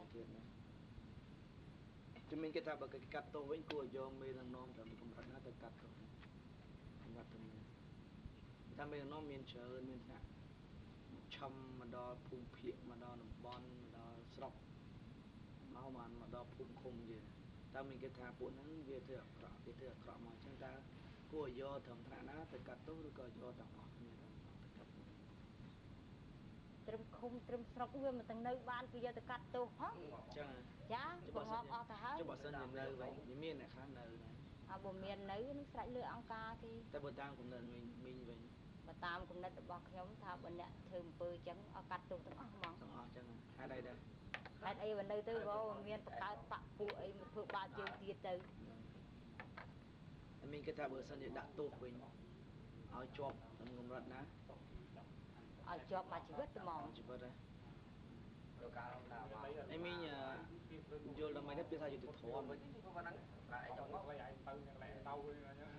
ជំនាញគេថាបើគេកាត់ទោសវិញគួរយកមេនឹងនាំតាមកម្រិតណាទៅកាត់ទោសកម្រិតទៅតាមមេនឹងនាំមានច្រើនមានថ្នាក់ឈឹមមកដល់ភូមិភាគមកដល់តំបន់មកដល់ស្រុកមកដល់ភូមិឃុំទៀតតែមានគេថាពួកហ្នឹងវាធ្វើអាក្រក់មកអញ្ចឹងតើគួរយកត្រឹមថ្នាក់ណាទៅកាត់ទោសឬក៏យកទាំងអស់គ្នាទៅកាត់ទោសត្រឹមឃុំត្រឹមស្រុកវាមិនទាំងនៅបានគឺយកទៅកាត់ទោសហ៎ចាបង្ងាប់អស់ទៅហើយចុះបើសិនជានៅវិញមានអ្នកខ្លះនៅដែរបើមាននៅនឹងស្រេចលើអង្គការគេតែបើតាមគំនិតមីងវិញបើតាមគំនិតរបស់ខ្ញុំថាបើអ្នកធ្វើអំពើអញ្ចឹងឲ្យកាត់ទោសទាំងអស់ហ្មងទាំងអស់អញ្ចឹងហេតុអីដែរហេតុអីបើនៅទៅក៏មានបង្កើតបាក់ពួកអីមកធ្វើបាបយើងទៀតទៅមីងគេថាបើសិនជាដាក់ទោសវិញឲ្យជាប់តាមកម្រិតណាឲ្យជាប់មួយជីវិតហ្មងជីវិតហ៎អីមីងយល់ដល់មិនទេពីថាយុទ្ធធម៌វិញហ្នឹងតែឯងចង់មកឲ្យឯងទៅអ្នកលែងទៅវិញអញ្ចឹង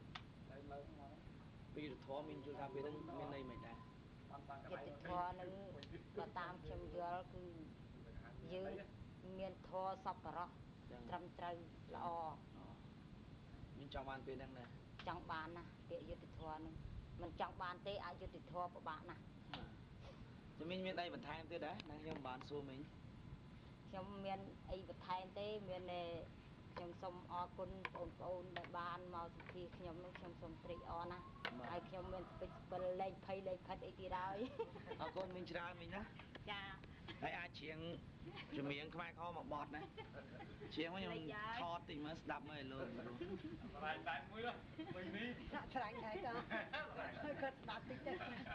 ពីយុទ្ធធម៌មីងយល់ថាពេលហ្នឹងមានន័យមិនដែរយុទ្ធធម៌នឹងបើតាមខ្ញុំយល់គឺយើងមានធម៌សប្បុរសត្រឹមត្រូវល្អមានចង់បានពេលហ្នឹងដែរចង់បានណាពាក្យយុទ្ធធម៌នឹងមិនចង់បានទេអយុត្តិធម៌ពិបាកណាស់ជំនាញមានអីបន្ថែមទៀតដែរណាខ្ញុំបានសួរមីងខ្ញុំមានអីបន្ថែមទេមានខ្ញុំសូមអរគុណបងប្អូនដែលបានមកសម្ភាសខ្ញុំនោះខ្ញុំសូមត្រេកអរណាស់ហើយខ្ញុំមានស្ពេចស្ពិលលេងភ័យលេងផិតអីទៀតហើយអរគុណមីងច្រើនមីងណាចាហើយអាចច្រៀងចម្រៀងខ្មែរខមកបត់ណាច្រៀងមកខ្ញុំថតតិចមើលស្ដាប់មើលឲ្យលោក lại đại mũi đó mình đi ដាក់ស្រេចហើយក៏ហើយគាត់ស្ដាប់តិចទៅ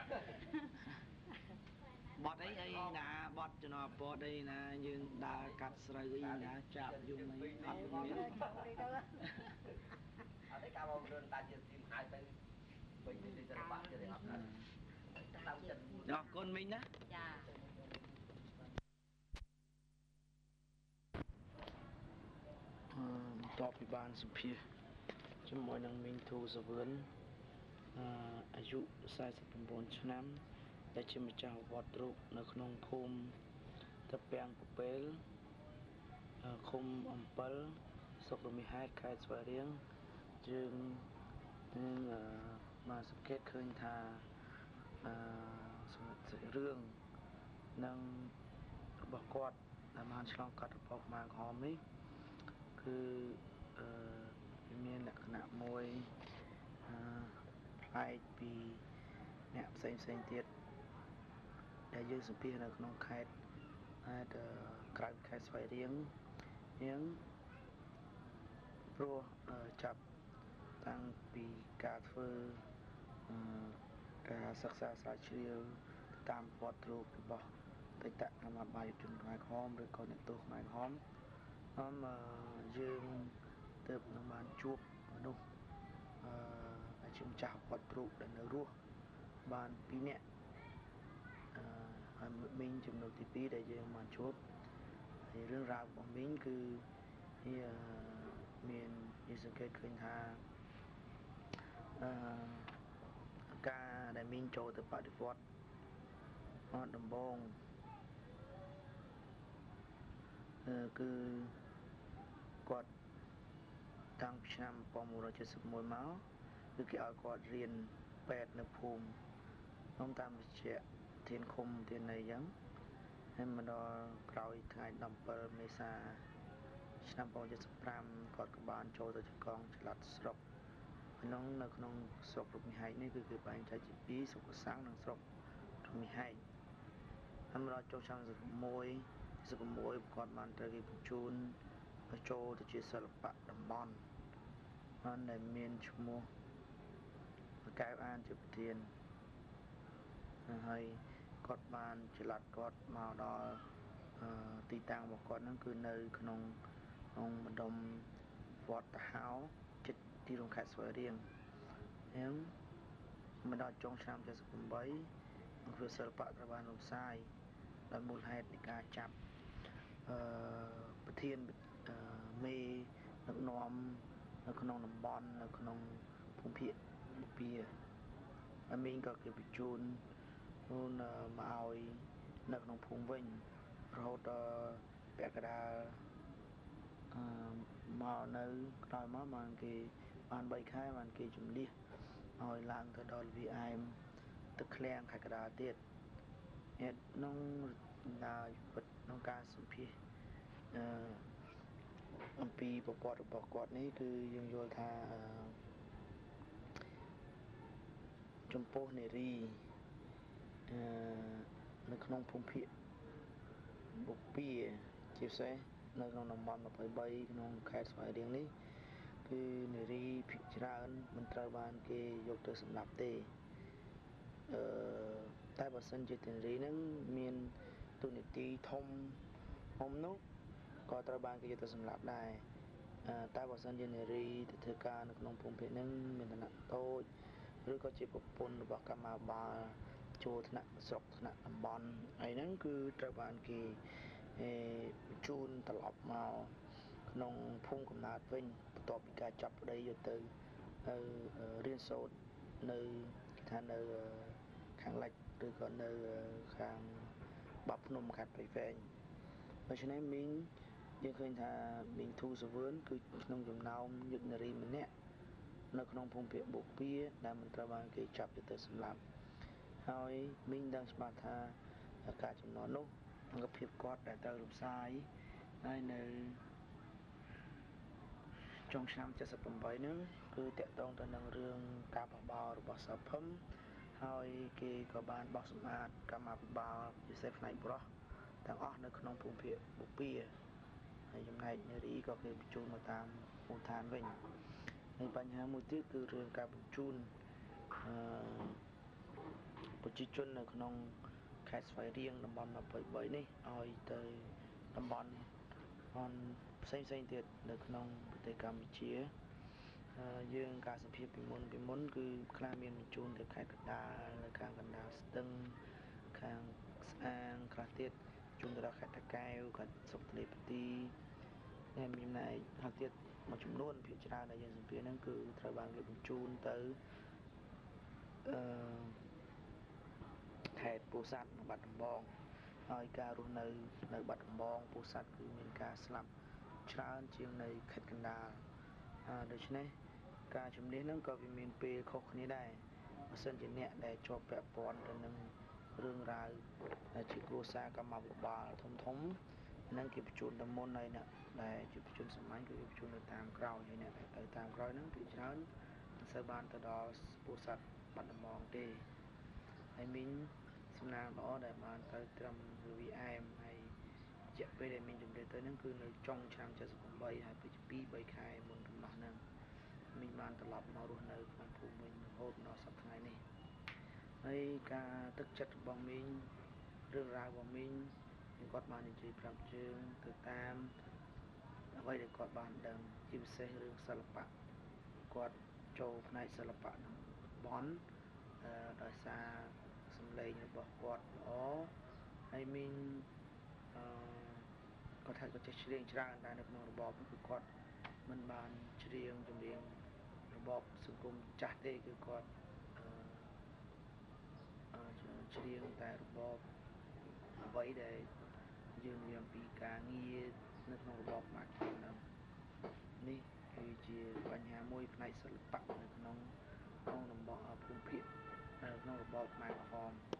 បត់អីណាបត់ចំណោពតអីណាយើងដើរកាត់ស្រូវអីណាចាប់យំអីអត់មានទៅចង់ទៅទៅអត់ទេកាលមករឿងតាជាទីមហើយទៅវិញទៅបាក់ទៀតអត់ដែរតាមចិត្តអរគុណមីងណាចាបន្ទាប់ពីបានសម្ភាសជាមួយនឹងមីងធូសវឿនអាយុ49ឆ្នាំដែលជាម្ចាស់វត្តរូបនៅក្នុងភូមិតាពាំងពពេលឃុំអំពិលស្រុករមាសហែតខេត្តស្វាយរៀងយើងនឹងមកសង្កេតឃើញថារឿងនឹងរបស់គាត់ដែលបានឆ្លងកាត់របបខ្មែរក្រហមនេះគឺវាមានលក្ខណៈមួយប្លែកពីអ្នកផ្សេងទៀតដែលយើងសម្ភាសនៅក្នុងខេត្តក្រៅខេត្តស្វាយរៀងយើងព្រោះចាប់តាំងពីការធ្វើការសិក្សាស្រាវជ្រាវតាមវត្តរូបរបស់បេតកកម្មបាយជនខ្មែរក្រហមឬក៏អ្នកទោសខ្មែរក្រហមយើងទើបនឹងបានជួបមនុស្សអាជាម្ចាស់វត្តរូបដែលនៅរស់បាន2នាក់ហើយមីងចំណុចទី2ដែលយើងបានជួបហើយរឿងរ៉ាវរបស់មីងគឺវាមានយើងសង្កេតឃើញថាការដែលមីងចូលទៅបដិវត្តដំបូងគឺគាត់តាំងពីឆ្នាំ1971មកគឺគេឲ្យគាត់រៀនពេទ្យនៅភូមិខ្ញុំតាមវិជ្ជាធានឃុំធានអីចឹងហើយមកដល់ក្រោយថ្ងៃ17មេសាឆ្នាំ1975គាត់ក៏បានចូលទៅជាកងចល័តស្រុកក្នុងនៅក្នុងស្រុករមាសហែកនេះគឺគេបែងចែកជាពីរស្រុកកសាំងនិងស្រុករមាសហែកហើយមកដល់ចូលឆ្នាំ16គាត់បានត្រូវគេបញ្ជូនចូលទៅជាសិល្បៈតំបន់ហើយដែលមានឈ្មោះកែវអានជាប្រធានហើយគាត់បានចល័តគាត់មកដល់ទីតាំងរបស់គាត់ហ្នឹងគឺនៅក្នុងម្ដុំវត្តតាហោចិត្តទីរួមខេត្តស្វាយរៀងហើយមកដល់ចុងឆ្នាំ78អង្គភាពសិល្បៈត្រូវបានរំសាយដោយមូលហេតុនៃការចាប់ប្រធានមេដឹកនាំនៅក្នុងតំបន់នៅក្នុងភូមិភាគបពាហើយមីងក៏គេបញ្ជូនមកឲ្យនៅក្នុងភូមិវិញរហូតដល់ពាក់កណ្ដាលមកនៅក្រោយមកបានគេបាន3ខែបានគេជំនះឲ្យឡើងទៅដល់វាអែមទឹកឃ្លាំងខេត្តកណ្ដាលទៀតក្នុងដើរពិតក្នុងការសម្ភាសអំពីប្រវត្តិរបស់គាត់នេះគឺយើងយល់ថាចំពោះនារីនៅក្នុងភូមិភាគបពាជាពិសេសនៅក្នុងតំបន់23ក្នុងខេត្តស្វាយរៀងនេះគឺនារីភាគច្រើនមិនត្រូវបានគេយកទៅសម្លាប់ទេតែបើសិនជានារីហ្នឹងមានទូនាទីធំនោះក៏ត្រូវបានគេយកទៅសម្លាប់ដែរតែបើសិនជានារីទៅធ្វើការនៅក្នុងភូមិភាគហ្នឹងមានឋានៈតូចឬក៏ជាប្រពន្ធរបស់កម្មាបាលចូលថ្នាក់ស្រុកថ្នាក់តំបន់អីហ្នឹងគឺត្រូវបានគេបញ្ជូនត្រឡប់មកក្នុងភូមិកំណើតវិញបន្ទាប់ពីការចាប់ប្តីយកទៅរៀនសូត្រនៅថានៅខាងលិចឬក៏នៅខាងបាប់ភ្នំខេត្តព្រៃវែងដូច្នេះមីងយើងឃើញថាមីងធូសវឿនគឺក្នុងចំណោមយុទ្ធនារីម្នាក់នៅក្នុងភូមិភាគបូព៌ាដែលមិនត្រូវបានគេចាប់យកទៅសម្លាប់ហើយមីងដឹងច្បាស់ថាការចំណន់នោះអង្គភាពគាត់ដែលត្រូវរំសាយហើយនៅ trongឆ្នាំ78ហ្នឹងគឺតាក់ទងទៅនឹងរឿងការបះបោររបស់សភឹមហើយគេក៏បានបោះសម្អាតកម្មាភិបាលពិសេសផ្នែកប្រុសទាំងអស់នៅក្នុងភូមិភាគបុព្វាហើយចំណែកនារីក៏គេបញ្ជូនមកតាមមូលដ្ឋានវិញហើយបញ្ហាមួយទៀតគឺរឿងការបញ្ជូនប្រជាជននៅក្នុងខេត្តស្វាយរៀងតំបន់23នេះឲ្យទៅតំបន់ផ្សេងទៀតនៅក្នុងប្រទេសកម្ពុជាយើងការសម្ភាសពីមុនគឺខ្លះមានបញ្ជូនទៅខេត្តកណ្ដាលនៅខាងកណ្ដាលស្ទឹងខាងស្អាងខ្លះទៀតជូនទៅដល់ខេត្តតាកែវខេត្តសុខទលេផ្ទីហើយមានចំណែកខ្លះទៀតមួយចំនួនភាគច្រើនដែលយើងសម្ភាសហ្នឹងគឺត្រូវបានគេបញ្ជូនទៅខេត្តពោធិ៍សាត់និងបាត់ដំបងហើយការរស់នៅបាត់ដំបងពោធិ៍សាត់គឺមានការស្លាប់ច្រើនជាងនៅខេត្តកណ្ដាលដូច្នេះការជំនះហ្នឹងក៏វាមានពេលខុសគ្នាដែរបើសិនជាអ្នកដែលជាប់ពាក់ព័ន្ធទៅនឹងរឿងរ៉ាវជាគ្រួសារកម្មាភិបាលធំហ្នឹងគេបញ្ជូនទៅមុនហើយអ្នកដែលជាបញ្ជូនសាមញ្ញគឺបញ្ជូនទៅតាមក្រោយហើយអ្នកដែលទៅតាមក្រោយហ្នឹងភាគច្រើនមិនសូវបានទៅដល់ពោធិ៍សាត់បាត់ដំបងទេហើយមីងសំណាងល្អដែលបានទៅត្រឹមល្វីអែមហើយរយៈពេលដែលមីងជំរាបទៅហ្នឹងគឺនៅចុងឆ្នាំ78ហើយពី2-3 ខែមុនដំណោះហ្នឹងមីងបានត្រឡប់មករស់នៅក្នុងភូមិវិញរហូតដល់សប្តាហ៍ថ្ងៃនេះហើយការទឹកចិត្តរបស់មីងរឿងរ៉ាវរបស់មីងគាត់បាននិយាយប្រាប់ជើងទៅតាមអ្វីដែលគាត់បានដឹងជាពិសេសរឿងសិល្បៈគាត់ចូលផ្នែកសិល្បៈនឹងបន់ដោយសារសំឡេងរបស់គាត់ល្អហើយមីងគាត់ថាគាត់ចេះច្រៀងច្រើនតែនៅក្នុងរបបគឺគាត់មិនបានច្រៀងចម្រៀងរបបសង្គមចាស់ទេគឺគាត់ច្រៀងតែរបបអ្វីដែលយើងនិយាយអំពីការងារនៅក្នុងរបបបាត់ហ្នឹងនេះគឺជាបញ្ហាមួយផ្នែកសិល្បៈនៅក្នុងតំបន់ភូមិភាគនៅក្នុងរបបខ្មែរក្រហម